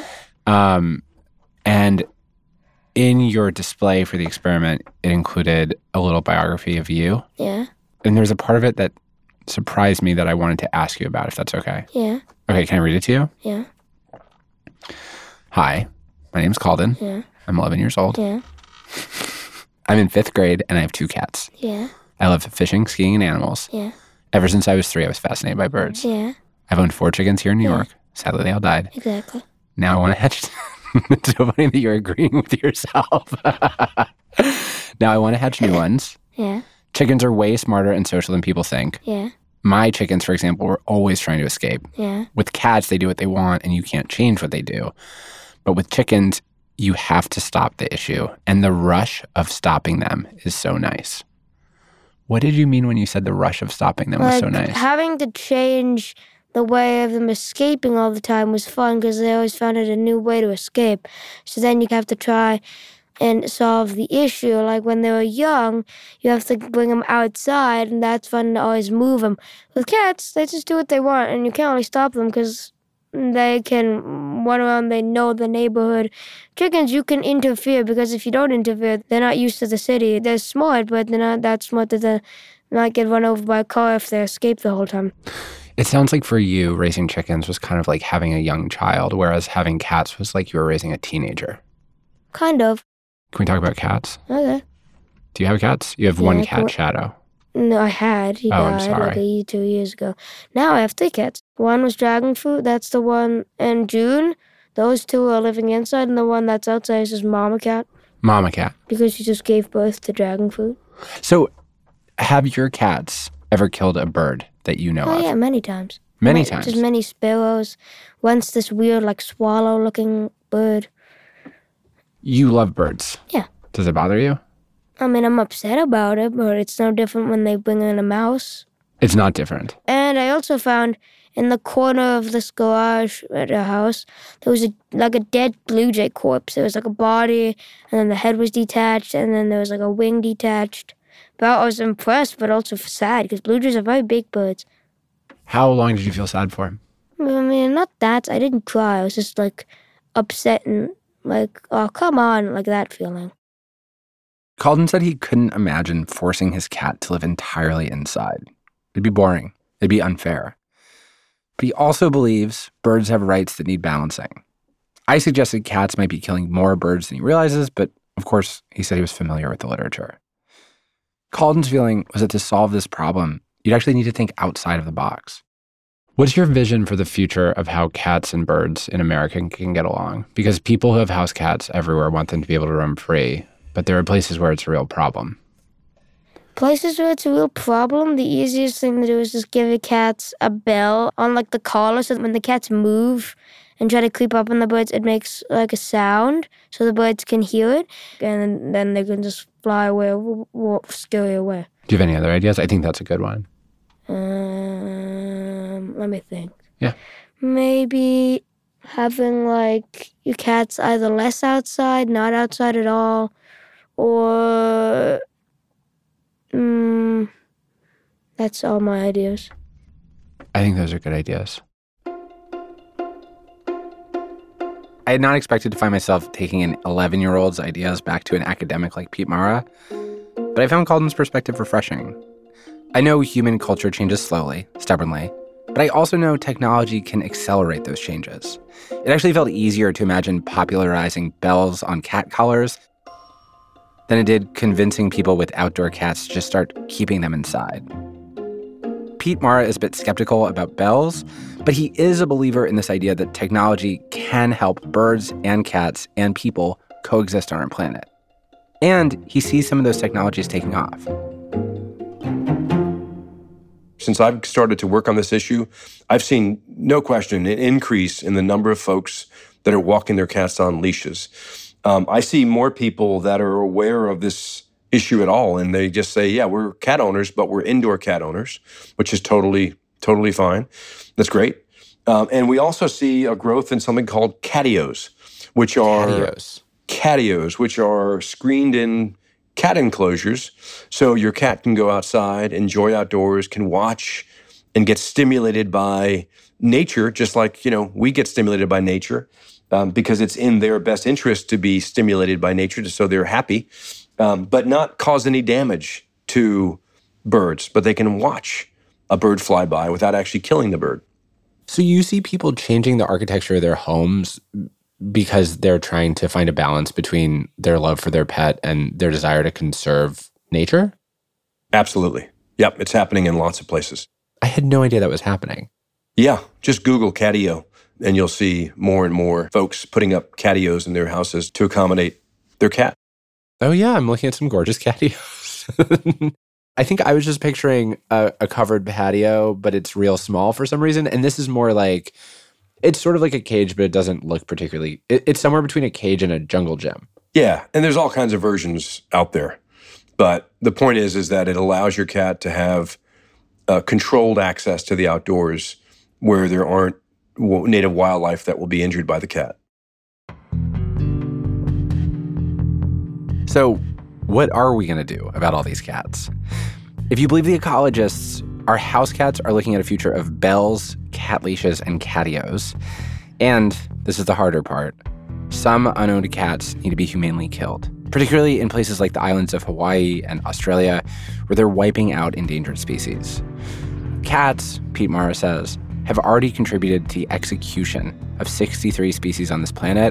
And in your display for the experiment, it included a little biography of you. Yeah. And there's a part of it that surprised me that I wanted to ask you about, if that's okay. Yeah. Okay, can I read it to you? Yeah. Hi, my name's Calden. Yeah. I'm 11 years old. Yeah. I'm in 5th grade and I have 2 cats. Yeah. I love fishing, skiing, and animals. Yeah. Ever since I was 3, I was fascinated by birds. Yeah. I've owned 4 chickens here in New York. Sadly, they all died. Exactly. Now I want to hatch... It's so funny that you're agreeing with yourself. Now I want to hatch new ones. Yeah. Chickens are way smarter and social than people think. Yeah. My chickens, for example, were always trying to escape. Yeah. With cats, they do what they want and you can't change what they do. But with chickens, you have to stop the issue. And the rush of stopping them is so nice. What did you mean when you said the rush of stopping them was so nice? Having to change the way of them escaping all the time was fun because they always found it a new way to escape. So then you have to try and solve the issue. Like when they were young, you have to bring them outside, and that's fun to always move them. With cats, they just do what they want, and you can't really stop them because they can run around, they know the neighborhood. Chickens, you can interfere because if you don't interfere, they're not used to the city. They're smart, but they're not that smart that they might get run over by a car if they escape the whole time. It sounds like for you, raising chickens was kind of like having a young child, whereas having cats was like you were raising a teenager. Kind of. Can we talk about cats? Okay. Do you have cats? You have one cat, Shadow. No, I had. He I'm died sorry. 2 years ago. Now I have 3 cats. One was dragon fruit. That's the one in June. Those 2 are living inside, and the one that's outside is just mama cat. Mama cat. Because she just gave birth to dragon fruit. So, have your cats ever killed a bird that you know of? Oh, yeah, many times. Many times? Just many sparrows. Once this weird, like, swallow-looking bird. You love birds. Yeah. Does it bother you? I mean, I'm upset about it, but it's no different when they bring in a mouse. It's not different. And I also found in the corner of this garage at our house, there was a dead blue jay corpse. There was like a body, and then the head was detached, and then there was like a wing detached. But I was impressed, but also sad, because blue jays are very big birds. How long did you feel sad for him? I mean, not that. I didn't cry. I was just like upset and like, oh, come on, like that feeling. Calden said he couldn't imagine forcing his cat to live entirely inside. It'd be boring. It'd be unfair. But he also believes birds have rights that need balancing. I suggested cats might be killing more birds than he realizes, but of course, he said he was familiar with the literature. Calden's feeling was that to solve this problem, you'd actually need to think outside of the box. What's your vision for the future of how cats and birds in America can get along? Because people who have house cats everywhere want them to be able to roam free, but there are places where it's a real problem. Places where it's a real problem, the easiest thing to do is just give the cats a bell on like the collar so that when the cats move and try to creep up on the birds, it makes like a sound so the birds can hear it, and then they can just fly away or scurry away. Do you have any other ideas? I think that's a good one. Let me think. Yeah. Maybe having like your cats either less outside, not outside at all, or that's all my ideas. I think those are good ideas. I had not expected to find myself taking an 11-year-old's ideas back to an academic like Pete Mara, but I found Calden's perspective refreshing. I know human culture changes slowly, stubbornly, but I also know technology can accelerate those changes. It actually felt easier to imagine popularizing bells on cat collars than it did convincing people with outdoor cats to just start keeping them inside. Pete Mara is a bit skeptical about bells, but he is a believer in this idea that technology can help birds and cats and people coexist on our planet. And he sees some of those technologies taking off. Since I've started to work on this issue, I've seen, no question, an increase in the number of folks that are walking their cats on leashes. I see more people that are aware of this issue at all, and they just say, yeah, we're cat owners, but we're indoor cat owners, which is totally fine. That's great. And we also see a growth in something called catios, which are screened-in cat enclosures, so your cat can go outside, enjoy outdoors, can watch and get stimulated by nature, just like, we get stimulated by nature, because it's in their best interest to be stimulated by nature, so they're happy, but not cause any damage to birds, but they can watch a bird fly by without actually killing the bird. So you see people changing the architecture of their homes because they're trying to find a balance between their love for their pet and their desire to conserve nature? Absolutely. Yep, it's happening in lots of places. I had no idea that was happening. Yeah, just Google catio, and you'll see more and more folks putting up catios in their houses to accommodate their cat. Oh yeah, I'm looking at some gorgeous catios. I think I was just picturing a covered patio, but it's real small for some reason. And this is more like, it's sort of like a cage, but it doesn't look particularly, it's somewhere between a cage and a jungle gym. Yeah, and there's all kinds of versions out there. But the point is that it allows your cat to have controlled access to the outdoors where there aren't native wildlife that will be injured by the cat. So what are we going to do about all these cats? If you believe the ecologists, our house cats are looking at a future of bells, cat leashes, and catios. And this is the harder part. Some unowned cats need to be humanely killed, particularly in places like the islands of Hawaii and Australia, where they're wiping out endangered species. Cats, Pete Mara says, have already contributed to the execution of 63 species on this planet.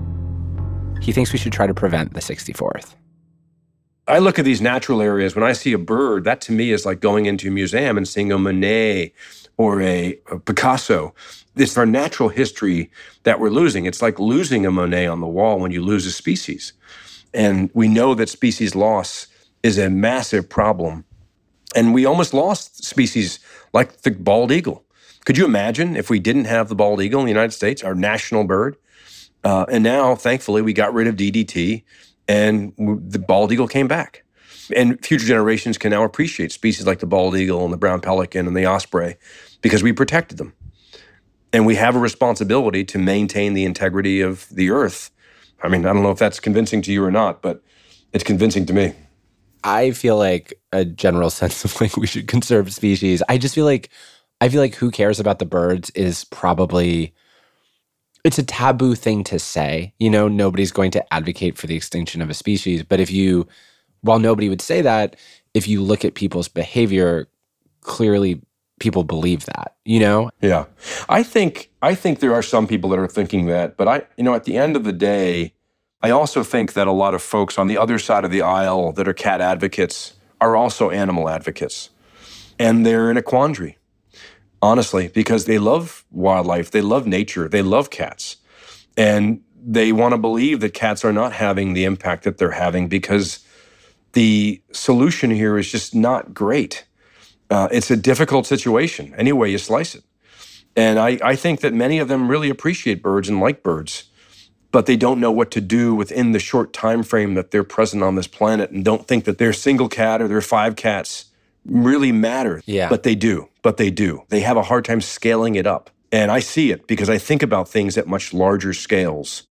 He thinks we should try to prevent the 64th. I look at these natural areas. When I see a bird, that to me is like going into a museum and seeing a Monet or a Picasso. It's our natural history that we're losing. It's like losing a Monet on the wall when you lose a species. And we know that species loss is a massive problem. And we almost lost species like the bald eagle. Could you imagine if we didn't have the bald eagle in the United States, our national bird? And now, thankfully, we got rid of DDT and the bald eagle came back. And future generations can now appreciate species like the bald eagle and the brown pelican and the osprey because we protected them. And we have a responsibility to maintain the integrity of the earth. I mean, I don't know if that's convincing to you or not, but it's convincing to me. I feel like a general sense of like we should conserve species. I feel like who cares about the birds is probably, it's a taboo thing to say. You know, nobody's going to advocate for the extinction of a species. But while nobody would say that, if you look at people's behavior, clearly people believe that, you know? Yeah. I think there are some people that are thinking that, but at the end of the day, I also think that a lot of folks on the other side of the aisle that are cat advocates are also animal advocates. And they're in a quandary, honestly, because they love wildlife, they love nature, they love cats. And they want to believe that cats are not having the impact that they're having because the solution here is just not great. It's a difficult situation, any way you slice it. And I think that many of them really appreciate birds and like birds, but they don't know what to do within the short time frame that they're present on this planet and don't think that their single cat or their 5 cats really matter. Yeah. But they do. They have a hard time scaling it up. And I see it because I think about things at much larger scales.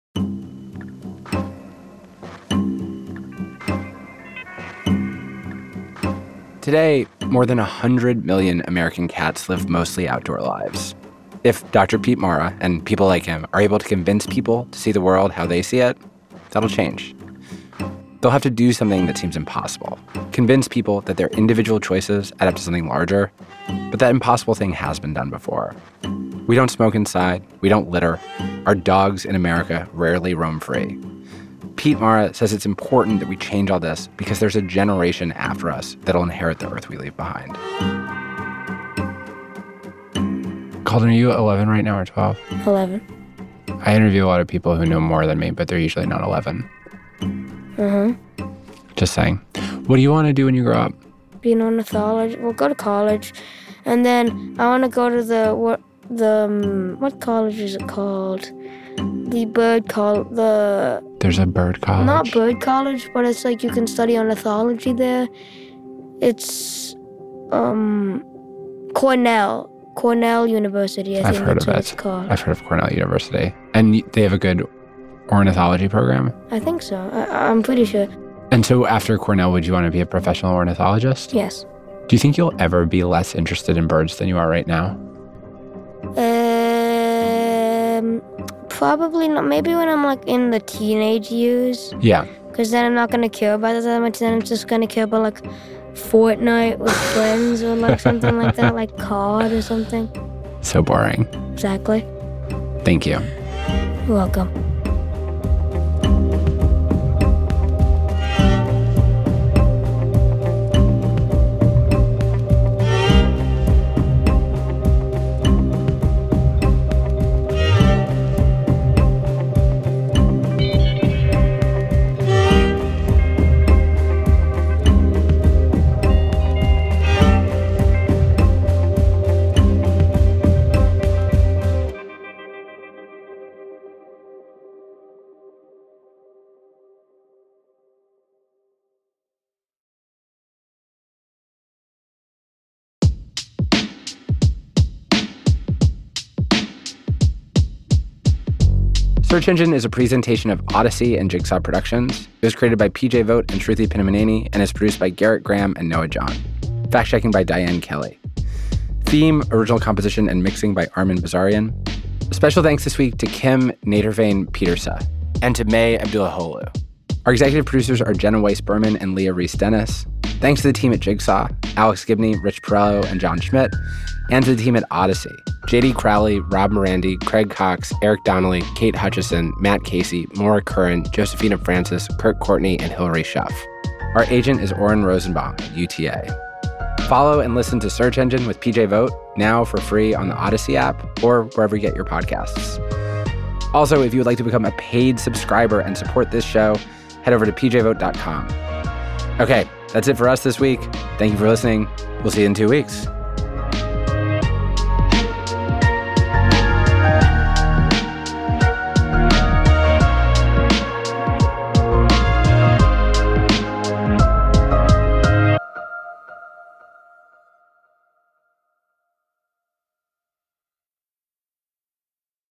Today, more than 100 million American cats live mostly outdoor lives. If Dr. Pete Mara and people like him are able to convince people to see the world how they see it, that'll change. They'll have to do something that seems impossible. Convince people that their individual choices add up to something larger, but that impossible thing has been done before. We don't smoke inside. We don't litter. Our dogs in America rarely roam free. Pete Mara says it's important that we change all this because there's a generation after us that'll inherit the earth we leave behind. Calden, are you 11 right now or 12? 11. I interview a lot of people who know more than me, but they're usually not 11. Just saying. What do you want to do when you grow up? Be an ornithologist. We'll go to college. And then I want to go to what college is it called? There's a bird college. Not bird college, but it's like you can study ornithology there. It's Cornell University, I think that's what it's called. I've heard of Cornell University. And they have a good ornithology program? I think so. I'm pretty sure. And so after Cornell, would you want to be a professional ornithologist? Yes. Do you think you'll ever be less interested in birds than you are right now? Probably not. Maybe when I'm like in the teenage years. Yeah. Because then I'm not going to care about it that much. Then I'm just going to care about like Fortnite with friends or like something like that, like COD or something. So boring. Exactly. Thank you. You're welcome. Search Engine is a presentation of Odyssey and Jigsaw Productions. It was created by PJ Vogt and Shruti Pinamaneni and is produced by Garrett Graham and Noah John. Fact-checking by Diane Kelly. Theme, original composition, and mixing by Armin Bazarian. Special thanks this week to Kim Nadervane Petersa and to May Abdullahoglu. Our executive producers are Jenna Weiss-Berman and Leah Reese-Dennis. Thanks to the team at Jigsaw, Alex Gibney, Rich Perello, and John Schmidt, and to the team at Odyssey, J.D. Crowley, Rob Morandi, Craig Cox, Eric Donnelly, Kate Hutchison, Matt Casey, Maura Curran, Josephina Francis, Kurt Courtney, and Hillary Schuff. Our agent is Oren Rosenbaum at UTA. Follow and listen to Search Engine with PJ Vogt now for free on the Odyssey app or wherever you get your podcasts. Also, if you would like to become a paid subscriber and support this show, head over to pjvogt.com. Okay, that's it for us this week. Thank you for listening. We'll see you in 2 weeks.